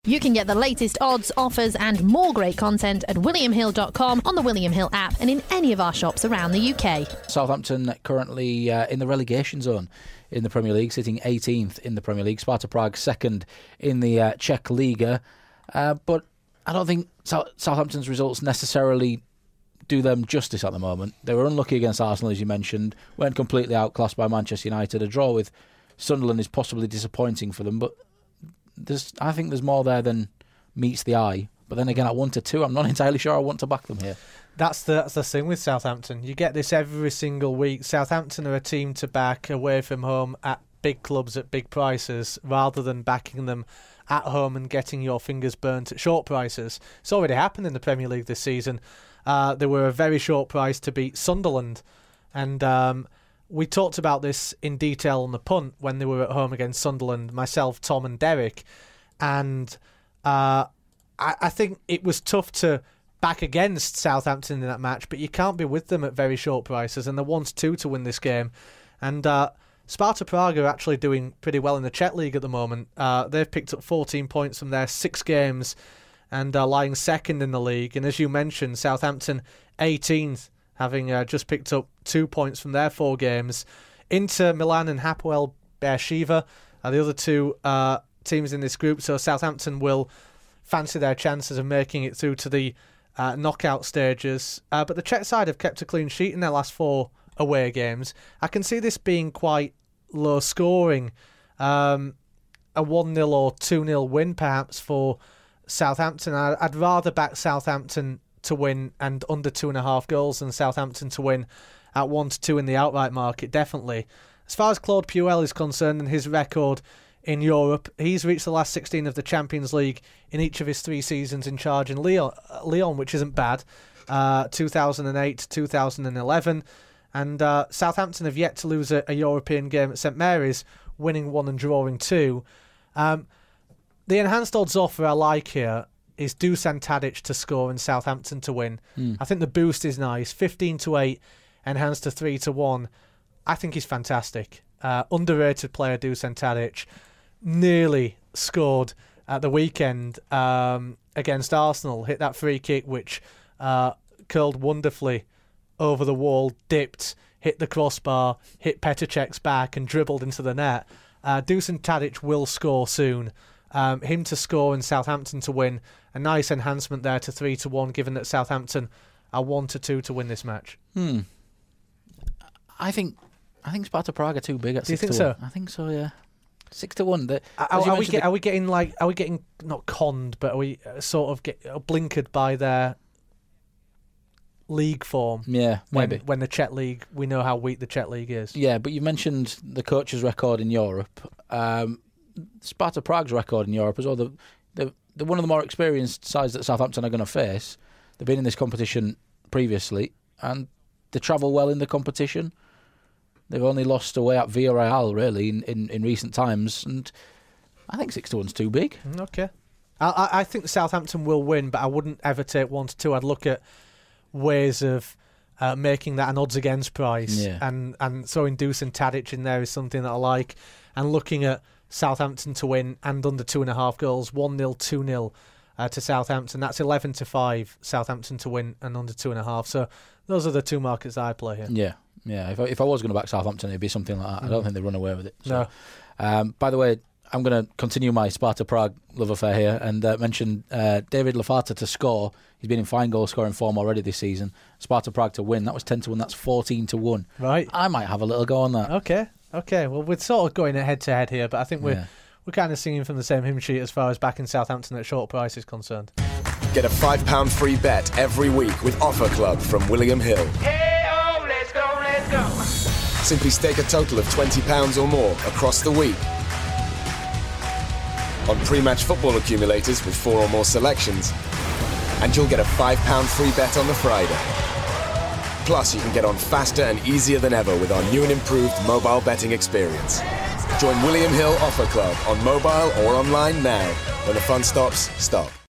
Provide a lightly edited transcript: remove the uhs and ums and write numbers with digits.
You can get the latest odds, offers and more great content at williamhill.com, on the William Hill app and in any of our shops around the UK. Southampton currently in the relegation zone in the Premier League, sitting 18th in the Premier League. Sparta Prague second in the Czech Liga. But I don't think Southampton's results necessarily do them justice at the moment. They were unlucky against Arsenal, as you mentioned, weren't completely outclassed by Manchester United. A draw with Sunderland is possibly disappointing for them, but I think there's more there than meets the eye. But then again, at 1-2, I'm not entirely sure I want to back them here. That's the thing with Southampton. You get this every single week. Southampton are a team to back away from home at big clubs at big prices, rather than backing them at home and getting your fingers burnt at short prices. It's already happened in the Premier League this season. They were a very short price to beat Sunderland. And we talked about this in detail on the punt when they were at home against Sunderland, myself, Tom and Derek. And I think it was tough to back against Southampton in that match, but you can't be with them at very short prices. And they want 2 to win this game. And Sparta Prague are actually doing pretty well in the Czech League at the moment. They've picked up 14 points from their 6 games and are lying second in the league. And as you mentioned, Southampton 18th, having just picked up 2 points from their 4 games. Inter Milan and Hapoel Beersheva are the other 2 teams in this group, so Southampton will fancy their chances of making it through to the knockout stages. But the Czech side have kept a clean sheet in their last 4 away games. I can see this being quite low scoring. A 1-0 or 2-0 win perhaps for Southampton. I'd rather back Southampton to win and under 2.5 goals than Southampton to win at 1-2 in the outright market, definitely. As far as Claude Puel is concerned and his record in Europe, he's reached the last 16 of the Champions League in each of his 3 seasons in charge in Lyon, which isn't bad. 2008 to 2011. And Southampton have yet to lose a European game at St Mary's, winning 1 and drawing 2. The enhanced odds offer I like here is Dusan Tadic to score and Southampton to win. I think the boost is nice. 15-8, enhanced to 3-1. I think he's fantastic. Underrated player Dusan Tadic. Nearly scored at the weekend against Arsenal. Hit that free kick which curled wonderfully over the wall, dipped, hit the crossbar, hit Petr Cech's back and dribbled into the net. Dusan Tadic will score soon. Him to score and Southampton to win. A nice enhancement there to 3-1, given that Southampton are 1-2 to win this match. I think Sparta Prague are too big at 6-1. Do you think so? I think so, yeah. 6-1. Are we getting not conned, but are we sort of get blinkered by their league form? Yeah, maybe. When the Czech League, we know how weak the Czech League is. Yeah, but you mentioned the coach's record in Europe. Sparta Prague's record in Europe as well. They're one of the more experienced sides that Southampton are going to face. They've been in this competition previously, and they travel well in the competition. They've only lost away at Villarreal, really, in recent times, and I think 6-1's too big. Okay. I think Southampton will win, but I wouldn't ever take 1-2. I'd look at ways of making that an odds against price, and throwing Dusan Tadic in there is something that I like, and looking at Southampton to win and under 2.5 goals, 1-0, 2-0 to Southampton. That's 11-5 Southampton to win and under 2.5. So those are the 2 markets that I play here. Yeah. If I was going to back Southampton, it'd be something like that. I don't think they'd run away with it. So. No. By the way, I'm going to continue my Sparta Prague love affair here and mention David Lafata to score. He's been in fine goal scoring form already this season. Sparta Prague to win. That was 10-1. That's 14-1. Right. I might have a little go on that. Okay. Well, we're sort of going head to head here, but I think we're kind of singing from the same hymn sheet as far as backing Southampton at short price is concerned. Get a £5 free bet every week with Offer Club from William Hill. Hey-oh, let's go. Simply stake a total of £20 or more across the week on pre-match football accumulators with 4 or more selections, and you'll get a £5 free bet on the Friday. Plus, you can get on faster and easier than ever with our new and improved mobile betting experience. Join William Hill Offer Club on mobile or online now. When the fun stops, stop.